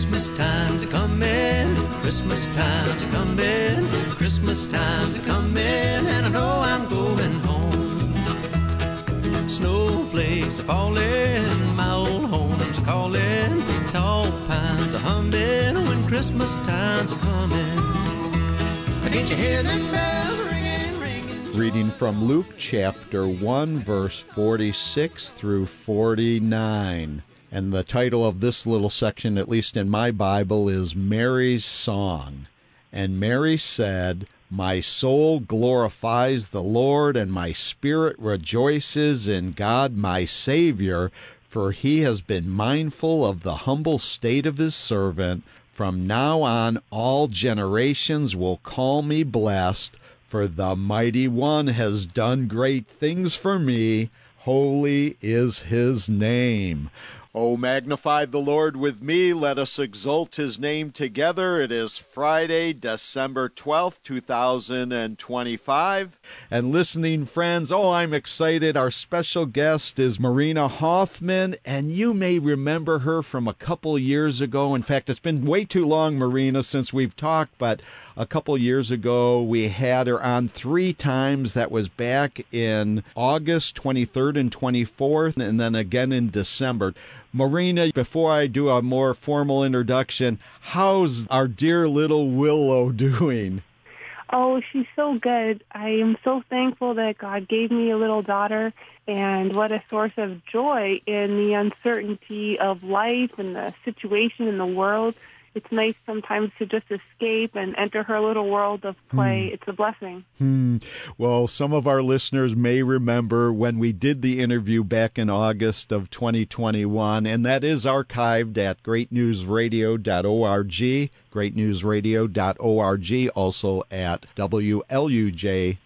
Christmas time's coming, Christmas time's coming, Christmas time's coming, and I know I'm going home. Snowflakes are falling, my old home's calling, tall pines are humming when Christmas time's coming. Can't you hear them bells ringing, ringing? Reading from Luke chapter 1, verse 46 through 49. And the title of this little section, at least in my Bible, is Mary's Song. And Mary said, "My soul glorifies the Lord, and my spirit rejoices in God my Savior, for he has been mindful of the humble state of his servant. From now on all generations will call me blessed, for the Mighty One has done great things for me. Holy is his name." Oh, magnify the Lord with me. Let us exalt his name together. It is Friday, December 12th, 2025. And listening friends, I'm excited. Our special guest is Marina Hoffman, and you may remember her from a couple years ago. In fact, it's been way too long, Marina, since we've talked, but a couple years ago we had her on 3 times. That was back in August 23rd and 24th, and then again in December. Marina, before I do a more formal introduction, how's our dear little Willow doing? Oh, she's so good. I am so thankful that God gave me a little daughter, and what a source of joy in the uncertainty of life and the situation in the world. It's nice sometimes to just escape and enter her little world of play. It's a blessing. Well, some of our listeners may remember when we did the interview back in August of 2021, and that is archived at greatnewsradio.org, greatnewsradio.org, also at WLUJ.org,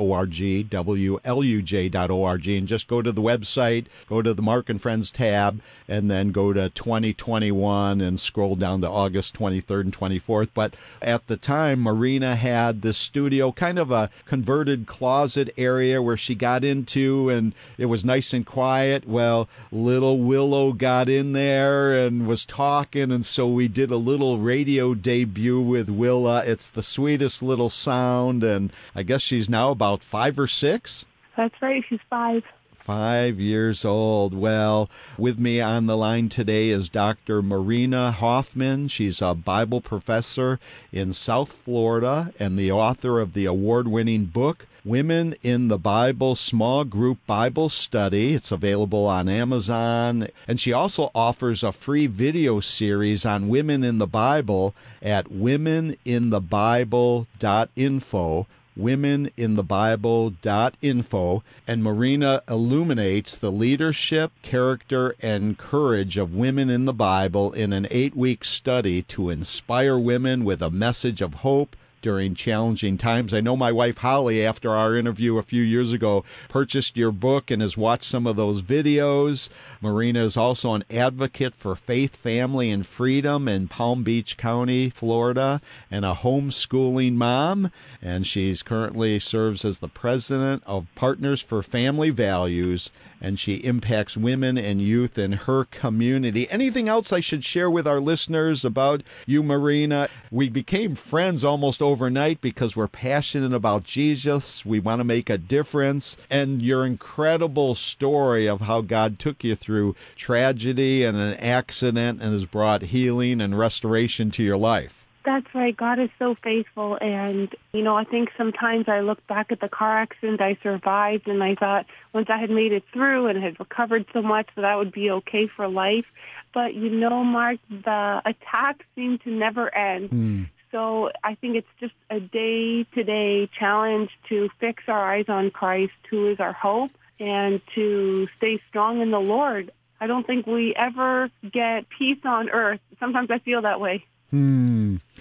WLUJ.org, and just go to the website, go to the Mark and Friends tab, and then go to 2021 and scroll down to August 23rd and 24th. But at the time, Marina had this studio, kind of a converted closet area where she got into, and it was nice and quiet. Well, little Willow got in there and was talking, and so we did a little radio debut with Willa. It's the sweetest little sound, and I guess she's now about 5 or 6? That's right, she's 5. 5 years old. Well, with me on the line today is Dr. Marina Hoffman. She's a Bible professor in South Florida and the author of the award-winning book, Women in the Bible Small Group Bible Study. It's available on Amazon. And she also offers a free video series on women in the Bible at womeninthebible.info. womeninthebible.info, and Marina illuminates the leadership, character, and courage of women in the Bible in an 8-week study to inspire women with a message of hope during challenging times. I know my wife Holly, after our interview a few years ago, purchased your book and has watched some of those videos. Marina is also an advocate for faith, family, and freedom in Palm Beach County, Florida, and a homeschooling mom. And she's currently serves as the president of Partners for Family Values, and she impacts women and youth in her community. Anything else I should share with our listeners about you, Marina? We became friends almost overnight because we're passionate about Jesus. We want to make a difference. And your incredible story of how God took you through tragedy and an accident and has brought healing and restoration to your life. That's right. God is so faithful. And, I think sometimes I look back at the car accident I survived, and I thought once I had made it through and had recovered so much that I would be okay for life. But, Mark, the attacks seem to never end. So I think it's just a day-to-day challenge to fix our eyes on Christ, who is our hope, and to stay strong in the Lord. I don't think we ever get peace on earth. Sometimes I feel that way.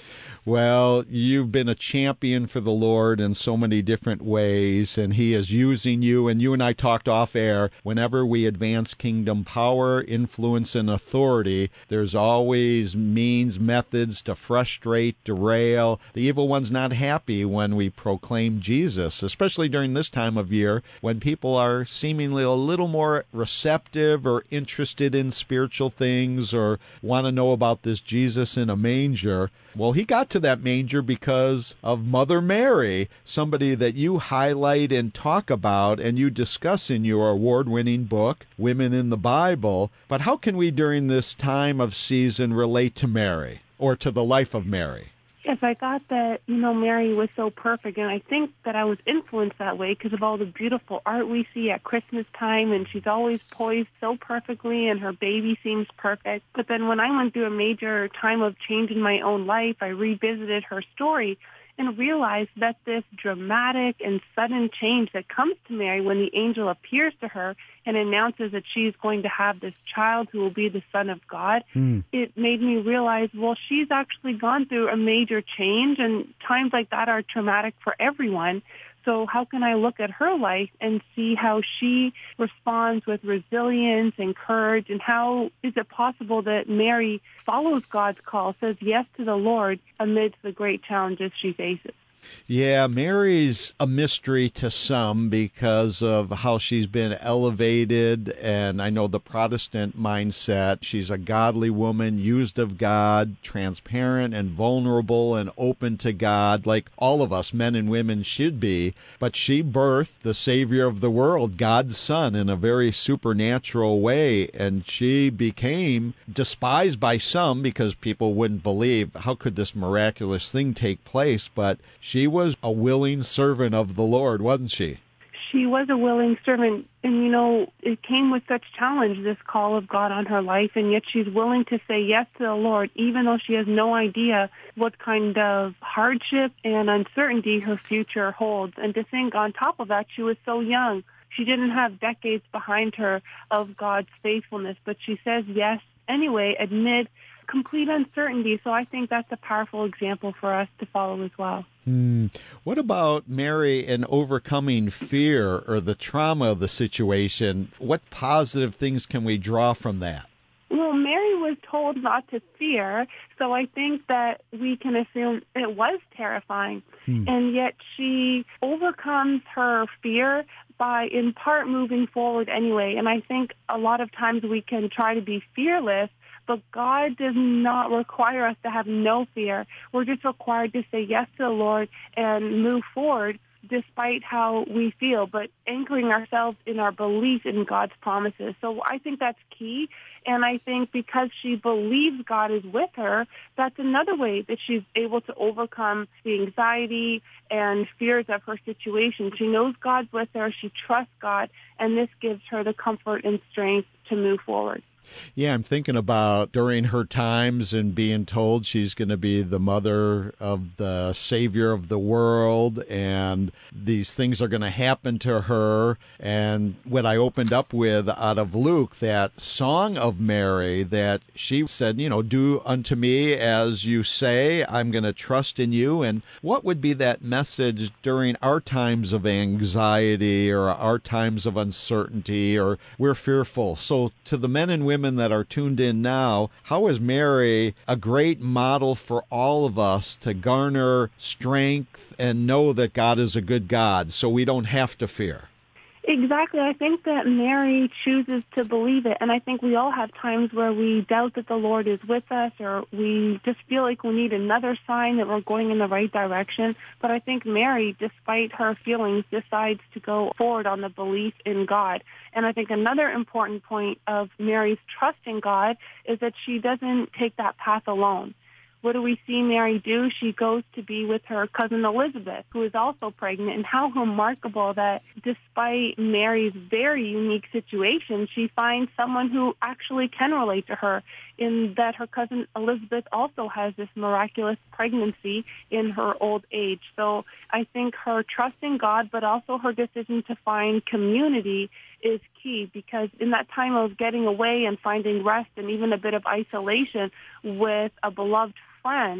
Well, you've been a champion for the Lord in so many different ways, and He is using you. And you and I talked off air. Whenever we advance kingdom power, influence, and authority, there's always means, methods to frustrate, derail. The evil one's not happy when we proclaim Jesus, especially during this time of year when people are seemingly a little more receptive or interested in spiritual things or want to know about this Jesus in a manger. Well, he got to that manger because of Mother Mary, somebody that you highlight and talk about and you discuss in your award-winning book, Women in the Bible. But how can we during this time of season relate to Mary or to the life of Mary? Yes, I thought that, Mary was so perfect, and I think that I was influenced that way because of all the beautiful art we see at Christmas time, and she's always poised so perfectly, and her baby seems perfect. But then when I went through a major time of change in my own life, I revisited her story and realized that this dramatic and sudden change that comes to Mary when the angel appears to her and announces that she's going to have this child who will be the Son of God, it made me realize, well, she's actually gone through a major change, and times like that are traumatic for everyone. So how can I look at her life and see how she responds with resilience and courage, and how is it possible that Mary follows God's call, says yes to the Lord amidst the great challenges she faces? Yeah, Mary's a mystery to some because of how she's been elevated, and I know the Protestant mindset. She's a godly woman, used of God, transparent and vulnerable and open to God, like all of us, men and women, should be. But she birthed the Savior of the world, God's Son, in a very supernatural way, and she became despised by some because people wouldn't believe, how could this miraculous thing take place? But she was a willing servant of the Lord, wasn't she? She was a willing servant, and it came with such challenge, this call of God on her life, and yet she's willing to say yes to the Lord, even though she has no idea what kind of hardship and uncertainty her future holds. And to think on top of that, she was so young. She didn't have decades behind her of God's faithfulness, but she says yes anyway, amid complete uncertainty. So I think that's a powerful example for us to follow as well. What about Mary and overcoming fear or the trauma of the situation? What positive things can we draw from that? Well, Mary was told not to fear, so I think that we can assume it was terrifying. And yet she overcomes her fear by, in part, moving forward anyway. And I think a lot of times we can try to be fearless, but God does not require us to have no fear. We're just required to say yes to the Lord and move forward despite how we feel, but anchoring ourselves in our belief in God's promises. So I think that's key. And I think because she believes God is with her, that's another way that she's able to overcome the anxiety and fears of her situation. She knows God's with her. She trusts God, and this gives her the comfort and strength to move forward. Yeah, I'm thinking about during her times and being told she's going to be the mother of the Savior of the world, and these things are going to happen to her. And what I opened up with out of Luke, that song of Mary, that she said, do unto me as you say, I'm going to trust in you. And what would be that message during our times of anxiety or our times of uncertainty, or we're fearful? So to the men and women that are tuned in now, how is Mary a great model for all of us to garner strength and know that God is a good God so we don't have to fear? Exactly. I think that Mary chooses to believe it. And I think we all have times where we doubt that the Lord is with us, or we just feel like we need another sign that we're going in the right direction. But I think Mary, despite her feelings, decides to go forward on the belief in God. And I think another important point of Mary's trust in God is that she doesn't take that path alone. What do we see Mary do? She goes to be with her cousin Elizabeth, who is also pregnant. And how remarkable that despite Mary's very unique situation, she finds someone who actually can relate to her, in that her cousin Elizabeth also has this miraculous pregnancy in her old age. So I think her trust in God, but also her decision to find community is key, because in that time of getting away and finding rest and even a bit of isolation with a beloved friend,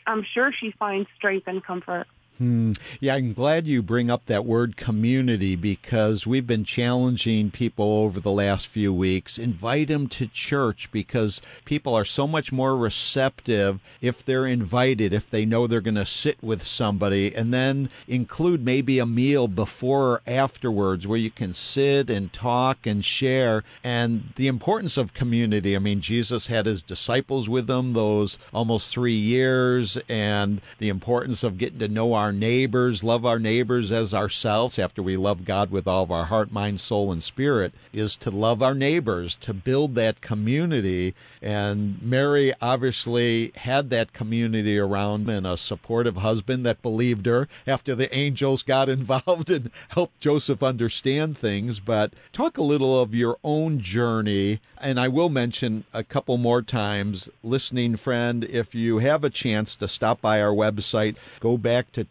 I'm sure she finds strength and comfort. Yeah, I'm glad you bring up that word community, because we've been challenging people over the last few weeks. Invite them to church, because people are so much more receptive if they're invited, if they know they're going to sit with somebody, and then include maybe a meal before or afterwards where you can sit and talk and share. And the importance of community. I mean, Jesus had his disciples with him those almost 3 years, and the importance of getting to know our neighbors, love our neighbors as ourselves after we love God with all of our heart, mind, soul, and spirit, is to love our neighbors, to build that community. And Mary obviously had that community around, and a supportive husband that believed her after the angels got involved and helped Joseph understand things. But talk a little of your own journey. And I will mention a couple more times, listening friend, if you have a chance to stop by our website, go back to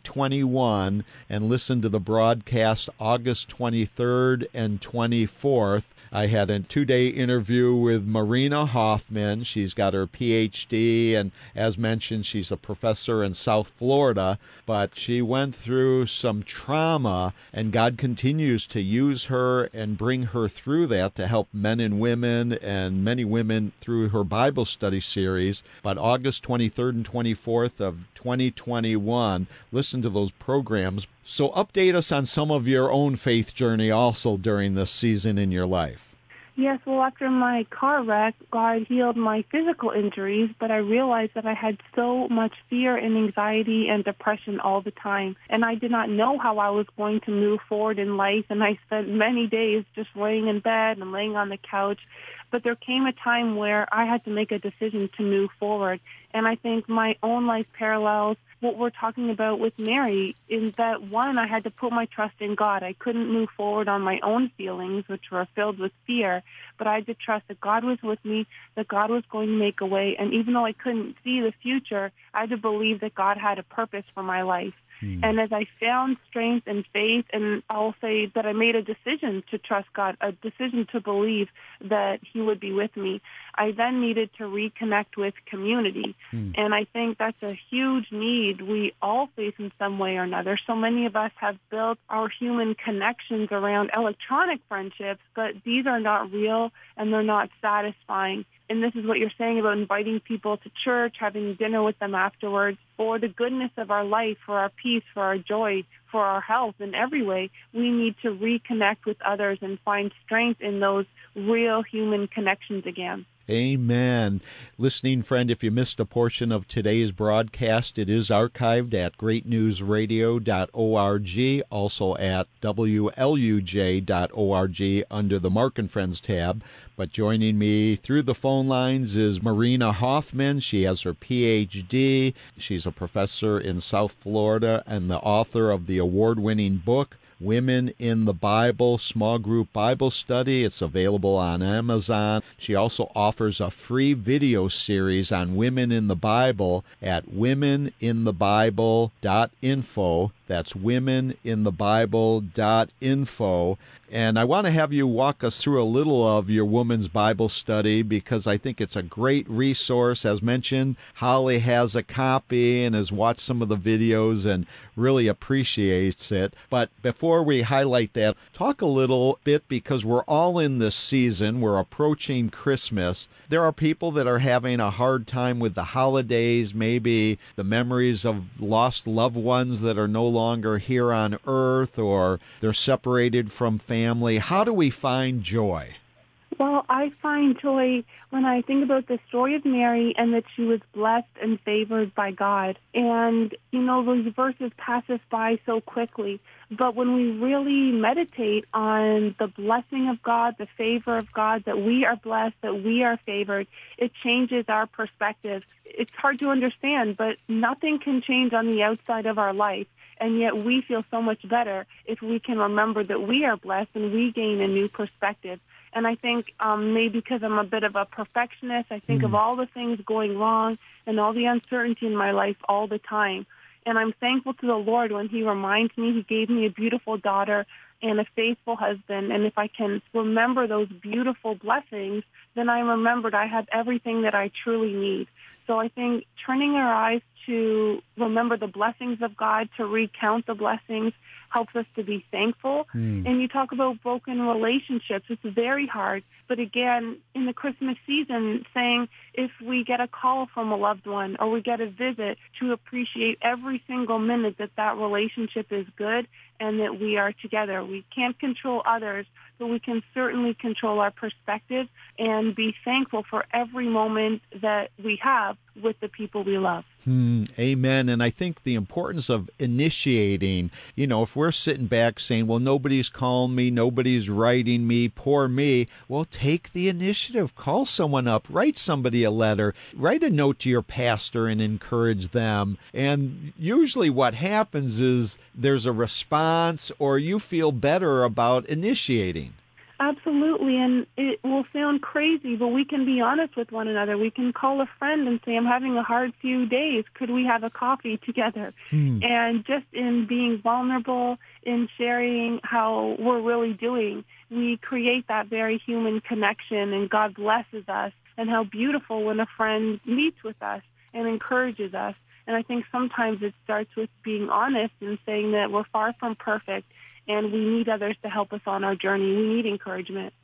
2021 and listen to the broadcast August 23rd and 24th. I had a 2-day interview with Marina Hoffman. She's got her PhD, and as mentioned, she's a professor in South Florida, but she went through some trauma, and God continues to use her and bring her through that to help men and women, and many women through her Bible study series. But August 23rd and 24th of 2021, listen to those programs. So update us on some of your own faith journey also during this season in your life. Yes, well, after my car wreck, God healed my physical injuries, but I realized that I had so much fear and anxiety and depression all the time, and I did not know how I was going to move forward in life, and I spent many days just laying in bed and laying on the couch. But there came a time where I had to make a decision to move forward, and I think my own life parallels what we're talking about with Mary, in that, one, I had to put my trust in God. I couldn't move forward on my own feelings, which were filled with fear, but I had to trust that God was with me, that God was going to make a way. And even though I couldn't see the future, I had to believe that God had a purpose for my life. And as I found strength and faith, and I'll say that I made a decision to trust God, a decision to believe that he would be with me, I then needed to reconnect with community. And I think that's a huge need we all face in some way or another. So many of us have built our human connections around electronic friendships, but these are not real and they're not satisfying. And this is what you're saying about inviting people to church, having dinner with them afterwards, for the goodness of our life, for our peace, for our joy, for our health in every way. We need to reconnect with others and find strength in those real human connections again. Amen. Listening friend, if you missed a portion of today's broadcast, it is archived at greatnewsradio.org, also at wluj.org under the Mark and Friends tab. But joining me through the phone lines is Marina Hoffman. She has her Ph.D. She's a professor in South Florida and the author of the award-winning book, Women in the Bible, Small Group Bible Study. It's available on Amazon. She also offers a free video series on women in the Bible at womeninthebible.info. That's womeninthebible.info. And I want to have you walk us through a little of your woman's Bible study, because I think it's a great resource. As mentioned, Holly has a copy and has watched some of the videos and really appreciates it. But before we highlight that, talk a little bit, because we're all in this season. We're approaching Christmas. There are people that are having a hard time with the holidays, maybe the memories of lost loved ones that are no longer here on earth, or they're separated from family. How do we find joy? Well, I find joy when I think about the story of Mary and that she was blessed and favored by God. And, those verses pass us by so quickly. But when we really meditate on the blessing of God, the favor of God, that we are blessed, that we are favored, it changes our perspective. It's hard to understand, but nothing can change on the outside of our life. And yet we feel so much better if we can remember that we are blessed and we gain a new perspective. And I think maybe because I'm a bit of a perfectionist, I think of all the things going wrong and all the uncertainty in my life all the time. And I'm thankful to the Lord when he reminds me he gave me a beautiful daughter and a faithful husband. And if I can remember those beautiful blessings, then I remembered I have everything that I truly need. So I think turning our eyes to remember the blessings of God, to recount the blessings, helps us to be thankful. And you talk about broken relationships. It's very hard. But again, in the Christmas season, saying if we get a call from a loved one or we get a visit, to appreciate every single minute that that relationship is good and that we are together. We can't control others, but we can certainly control our perspective and be thankful for every moment that we have with the people we love. Amen. And I think the importance of initiating, if we're sitting back saying, well, nobody's calling me, nobody's writing me, poor me, well, take the initiative. Call someone up, write somebody a letter, write a note to your pastor and encourage them. And usually what happens is there's a response or you feel better about initiating. Absolutely, and it will sound crazy, but we can be honest with one another. We can call a friend and say, I'm having a hard few days. Could we have a coffee together? And just in being vulnerable, in sharing how we're really doing, we create that very human connection, and God blesses us. And how beautiful when a friend meets with us and encourages us. And I think sometimes it starts with being honest and saying that we're far from perfect, and we need others to help us on our journey. We need encouragement.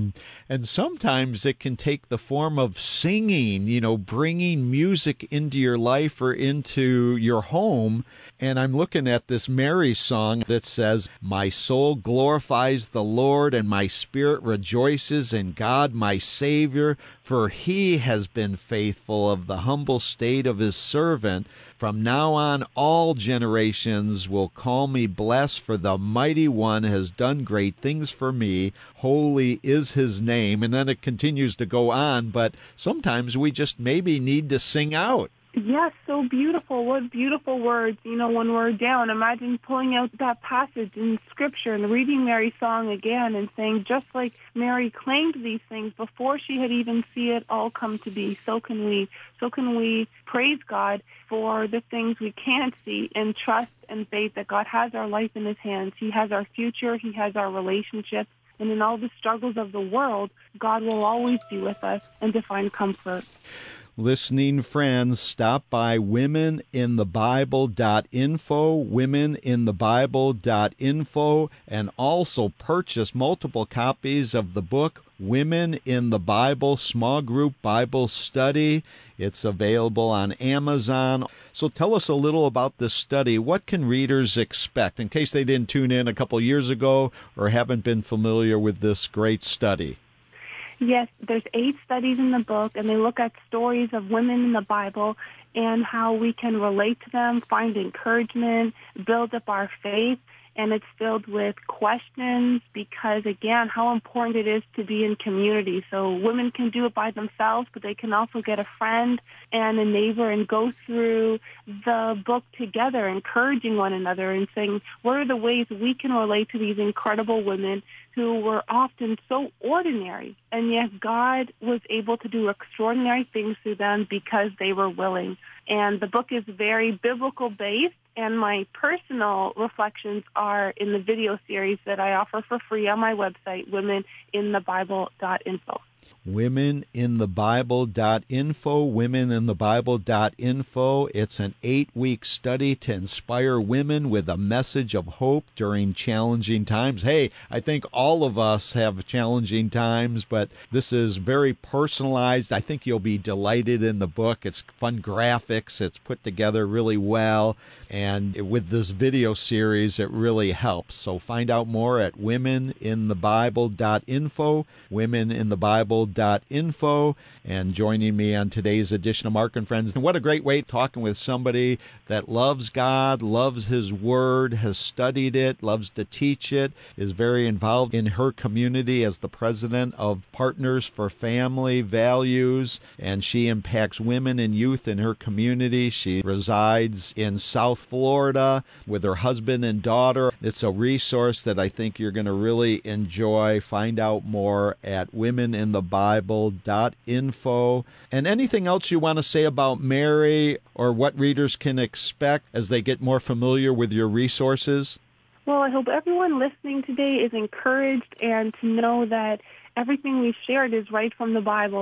And sometimes it can take the form of singing, bringing music into your life or into your home. And I'm looking at this Mary song that says, my soul glorifies the Lord, and my spirit rejoices in God my Savior, for he has been faithful of the humble state of his servant. From now on, all generations will call me blessed, for the mighty one has done great things for me. Holy is his name. And then it continues to go on, but sometimes we just maybe need to sing out. Yes, so beautiful. What beautiful words. When we're down, imagine pulling out that passage in Scripture and reading Mary's song again and saying, just like Mary claimed these things before she had even seen it all come to be, so can we. So can we praise God for the things we can't see and trust and faith that God has our life in his hands. He has our future. He has our relationships. And in all the struggles of the world, God will always be with us and to find comfort. Listening friends, stop by womeninthebible.info, womeninthebible.info, and also purchase multiple copies of the book, Women in the Bible, Small Group Bible Study. It's available on Amazon. So tell us a little about this study. What can readers expect in case they didn't tune in a couple years ago or haven't been familiar with this great study? Yes, there's 8 studies in the book, and they look at stories of women in the Bible and how we can relate to them, find encouragement, build up our faith. And it's filled with questions because, again, how important it is to be in community. So women can do it by themselves, but they can also get a friend and a neighbor and go through the book together, encouraging one another and saying, what are the ways we can relate to these incredible women who were often so ordinary, and yet God was able to do extraordinary things through them because they were willing. And the book is very biblical-based, and my personal reflections are in the video series that I offer for free on my website, womeninthebible.info. womeninthebible.info, womeninthebible.info. It's an 8-week study to inspire women with a message of hope during challenging times. Hey, I think all of us have challenging times, but this is very personalized. I think you'll be delighted in the book. It's fun graphics. It's put together really well. And with this video series, it really helps. So find out more at womeninthebible.info, womeninthebible.info, and joining me on today's edition of Mark and Friends. And what a great way talking with somebody that loves God, loves his word, has studied it, loves to teach it, is very involved in her community as the president of Partners for Family Values, and she impacts women and youth in her community. She resides in South Florida with her husband and daughter. It's a resource that I think you're going to really enjoy. Find out more at womeninthebible.info. And anything else you want to say about Mary or what readers can expect as they get more familiar with your resources? Well, I hope everyone listening today is encouraged and to know that everything we've shared is right from the Bible.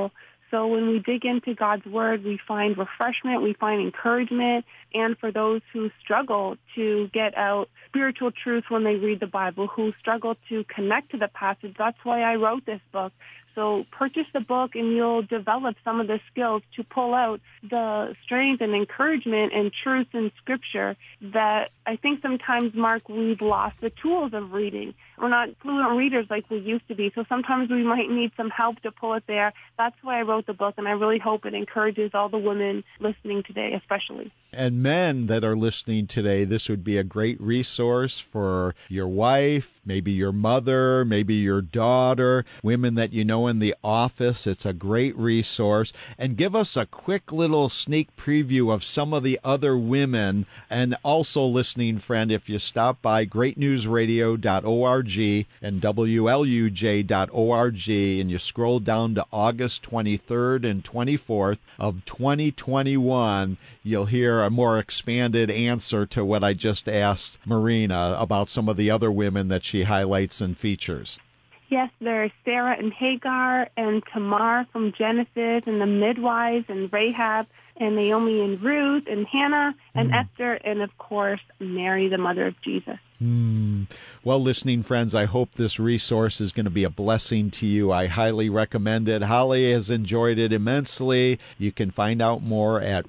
So when we dig into God's Word, we find refreshment, we find encouragement, and for those who struggle to get out spiritual truth when they read the Bible, who struggle to connect to the passage, that's why I wrote this book. So purchase the book and you'll develop some of the skills to pull out the strength and encouragement and truth in Scripture that I think sometimes, Mark, we've lost the tools of reading. We're not fluent readers like we used to be, so sometimes we might need some help to pull it there. That's why I wrote the book, and I really hope it encourages all the women listening today, especially. And men that are listening today, this would be a great resource for your wife, maybe your mother, maybe your daughter, women that you know in the office. It's a great resource. And give us a quick little sneak preview of some of the other women. And also, listening friend, if you stop by greatnewsradio.org and WLUJ.org and you scroll down to August 23rd and 24th of 2021, you'll hear a more expanded answer to what I just asked Marina about some of the other women that she highlights and features. Yes, there's Sarah and Hagar and Tamar from Genesis and the midwives and Rahab and Naomi and Ruth and Hannah and Esther and, of course, Mary, the mother of Jesus. Well, listening friends, I hope this resource is going to be a blessing to you. I highly recommend it. Holly has enjoyed it immensely. You can find out more at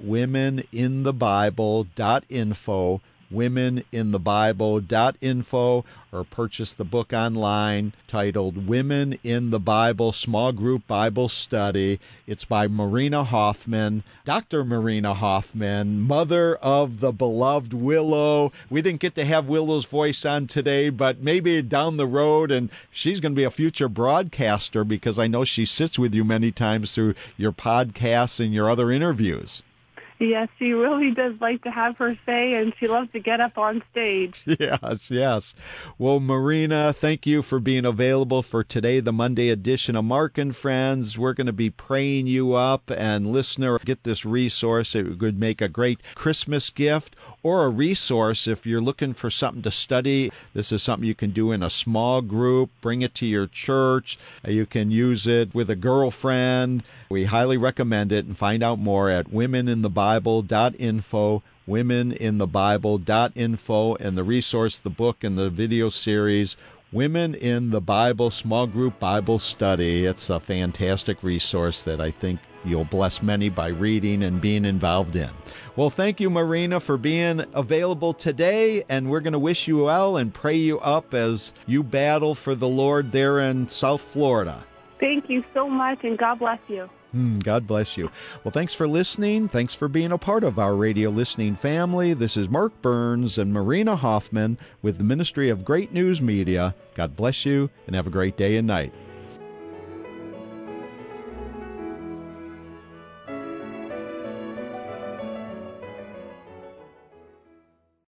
womeninthebible.info, womeninthebible.info, or purchase the book online titled Women in the Bible Small Group Bible Study. It's by Marina Hoffman, Dr. Marina Hoffman, mother of the beloved Willow. We didn't get to have Willow's voice on today, but maybe down the road, and she's going to be a future broadcaster because I know she sits with you many times through your podcasts and your other interviews. Yes, she really does like to have her say, and she loves to get up on stage. Yes. Well, Marina, thank you for being available for today, the Monday edition of Mark and Friends. We're going to be praying you up, and listener, get this resource. It would make a great Christmas gift or a resource if you're looking for something to study. This is something you can do in a small group. Bring it to your church. You can use it with a girlfriend. We highly recommend it, and find out more at womeninthebible.info, womeninthebible.info, and the resource, the book, and the video series, Women in the Bible Small Group Bible Study. It's a fantastic resource that I think you'll bless many by reading and being involved in. Well, thank you, Marina, for being available today, and we're going to wish you well and pray you up as you battle for the Lord there in South Florida. Thank you so much, and God bless you. God bless you. Well, thanks for listening. Thanks for being a part of our radio listening family. This is Mark Burns and Marina Hoffman with the Ministry of Great News Media. God bless you, and have a great day and night.